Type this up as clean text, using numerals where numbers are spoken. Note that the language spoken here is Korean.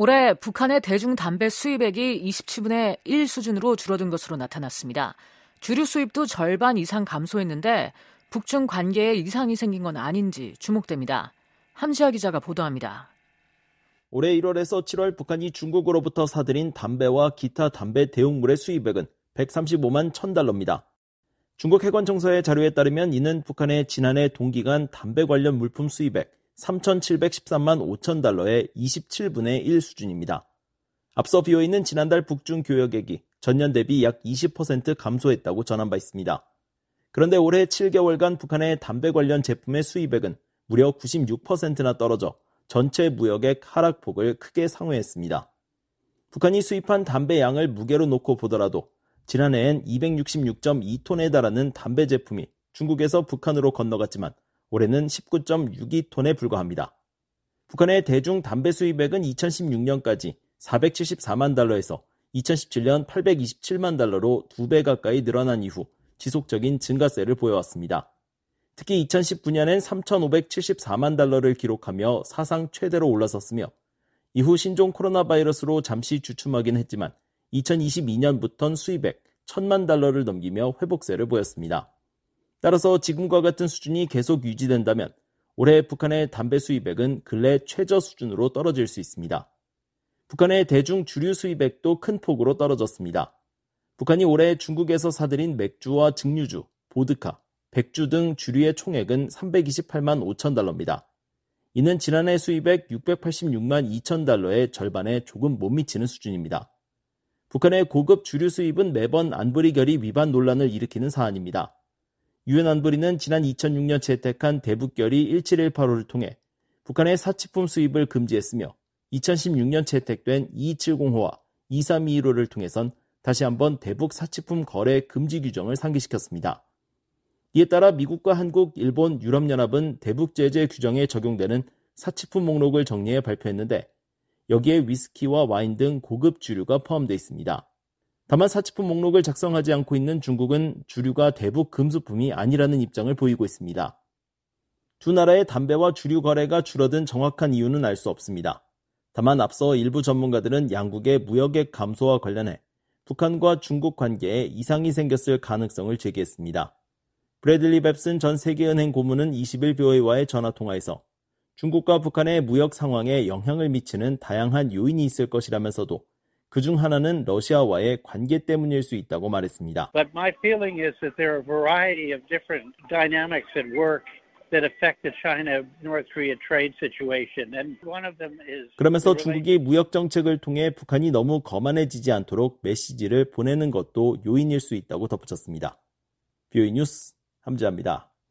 올해 북한의 대중 담배 수입액이 27분의 1 수준으로 줄어든 것으로 나타났습니다. 주류 수입도 절반 이상 감소했는데 북중 관계에 이상이 생긴 건 아닌지 주목됩니다. 함지아 기자가 보도합니다. 올해 1월에서 7월 북한이 중국으로부터 사들인 담배와 기타 담배 대용물의 수입액은 135만 1,000달러입니다. 중국 해관청서의 자료에 따르면 이는 북한의 지난해 동기간 담배 관련 물품 수입액 3,713만 5,000달러의 27분의 1 수준입니다. 앞서 비어있는 지난달 북중 교역액이 전년 대비 약 20% 감소했다고 전한 바 있습니다. 그런데 올해 7개월간 북한의 담배 관련 제품의 수입액은 무려 96%나 떨어져 전체 무역액 하락폭을 크게 상회했습니다. 북한이 수입한 담배 양을 무게로 놓고 보더라도 지난해엔 266.2톤에 달하는 담배 제품이 중국에서 북한으로 건너갔지만 올해는 19.62톤에 불과합니다. 북한의 대중 담배 수입액은 2016년까지 474만 달러에서 2017년 827만 달러로 2배 가까이 늘어난 이후 지속적인 증가세를 보여왔습니다. 특히 2019년엔 3,574만 달러를 기록하며 사상 최대로 올라섰으며 이후 신종 코로나 바이러스로 잠시 주춤하긴 했지만 2022년부터는 수입액 1,000만 달러를 넘기며 회복세를 보였습니다. 따라서 지금과 같은 수준이 계속 유지된다면 올해 북한의 담배 수입액은 근래 최저 수준으로 떨어질 수 있습니다. 북한의 대중 주류 수입액도 큰 폭으로 떨어졌습니다. 북한이 올해 중국에서 사들인 맥주와 증류주, 보드카, 백주 등 주류의 총액은 328만 5천 달러입니다. 이는 지난해 수입액 686만 2천 달러의 절반에 조금 못 미치는 수준입니다. 북한의 고급 주류 수입은 매번 안보리 결의 위반 논란을 일으키는 사안입니다. 유엔 안보리는 지난 2006년 채택한 대북결의 1718호를 통해 북한의 사치품 수입을 금지했으며 2016년 채택된 2270호와 2321호를 통해선 다시 한번 대북 사치품 거래 금지 규정을 상기시켰습니다. 이에 따라 미국과 한국, 일본, 유럽연합은 대북 제재 규정에 적용되는 사치품 목록을 정리해 발표했는데 여기에 위스키와 와인 등 고급 주류가 포함되어 있습니다. 다만 사치품 목록을 작성하지 않고 있는 중국은 주류가 대북 금수품이 아니라는 입장을 보이고 있습니다. 두 나라의 담배와 주류 거래가 줄어든 정확한 이유는 알 수 없습니다. 다만 앞서 일부 전문가들은 양국의 무역액 감소와 관련해 북한과 중국 관계에 이상이 생겼을 가능성을 제기했습니다. 브래들리 뱁슨 전 세계은행 고문은 20일 BOA와의 전화통화에서 중국과 북한의 무역 상황에 영향을 미치는 다양한 요인이 있을 것이라면서도 그중 하나는 러시아와의 관계 때문일 수 있다고 말했습니다. But my feeling is that there are a variety of different dynamics at work that affect the China-North Korea trade situation. And one of them is 그러면서 중국이 무역 정책을 통해 북한이 너무 거만해지지 않도록 메시지를 보내는 것도 요인일 수 있다고 덧붙였습니다. BOA 뉴스 함지아입니다.